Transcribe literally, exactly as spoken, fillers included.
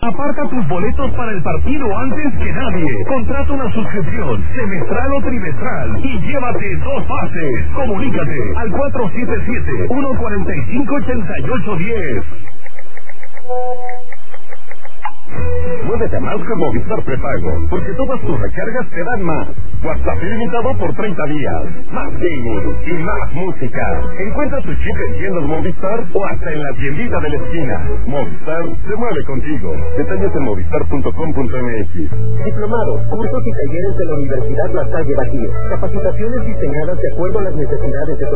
Aparta tus boletos para el partido antes que nadie. Contrata una suscripción semestral o trimestral y llévate dos pases. Comunícate al cuatro siete siete, uno cuatro cinco, ocho ocho uno cero. Muévete más con Movistar Prepago, porque todas tus recargas te dan más. WhatsApp ilimitado por treinta días, más gaming y más música. Encuentra tu chip en tiendas Movistar o hasta en la tiendita de la esquina. Movistar se mueve contigo. Detalles en movistar punto com punto m x. Diplomados, cursos y talleres de la Universidad La Salle Bajío. Capacitaciones diseñadas de acuerdo a las necesidades de